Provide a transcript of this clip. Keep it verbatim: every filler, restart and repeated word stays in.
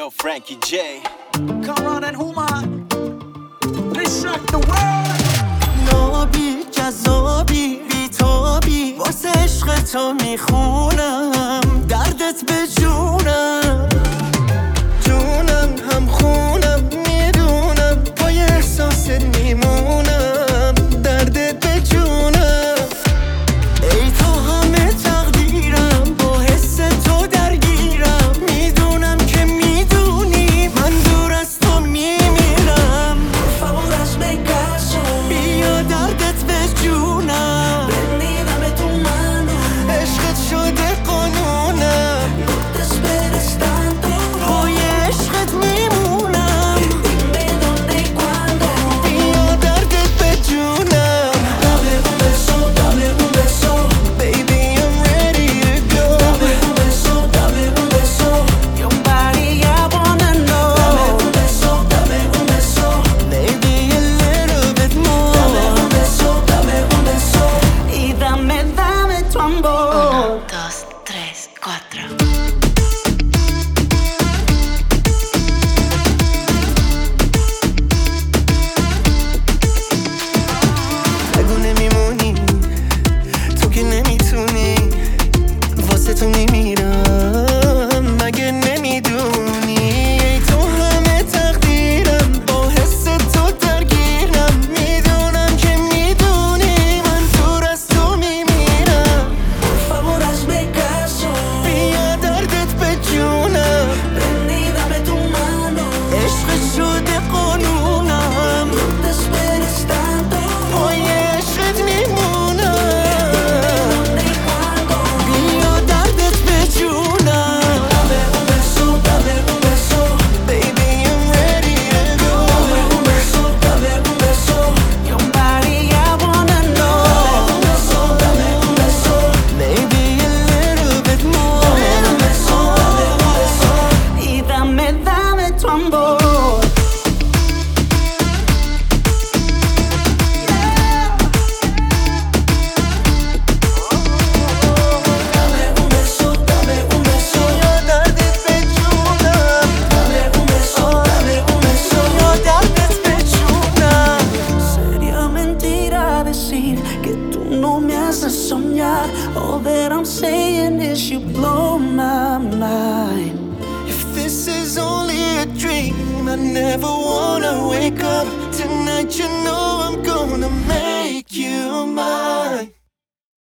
Yo, Frankie J. Kamran and Human. Let's rock the world. نابی جذابی بیتابی واسه عشق تو میخونم دردت به جونم جونم هم خونم میدونم پای احساست میمونم دردت به جونم ای تو همه تقدیرم با حس تو درگیرم میدونم که میدونی من دور از تو میمیرم favor hazme caso بیا دردت به جونم prendida tu mano عشقت شده قانونم no te esperes tanto پای عشقت میمونم dime dónde y cuándo بیا دردت به جونم dame un beso dame un beso Baby I'm ready to go dame un beso dame un beso Your body I wanna know dame un beso dame un beso Maybe a little bit dame more un beso dame un beso Y dame, dame tu amor Uno, dos, tres, cuatro. بگو نمیمونی تو که نمیتونی واسه تو میمیرم مگه نمیدونی ای تو همه تقدیرم با حس تو درگیرم میدونم که میدونی من دور از تو میمیرم por favor hazme caso بیا دردت به جونم prendida tu mano عشق شده قانونم no te esperes tanto پای عشقت میمونم dónde y cuándo بیا دردت به جونم dame un beso dame un beso Baby I'm ready to go dame un beso dame un beso Your body I wanna know un beso dame un beso Maybe a little bit more un beso dame un beso Y dame, dame tu amor dame un beso dame un beso بیا دردت به جونم dame un beso dame un beso بیا دردت به جونم sería mentira decir que tú no me haces soñar all that I'm saying is you blow my mind If this is only a dream I never wanna wake up Tonight you know I'm gonna make you mine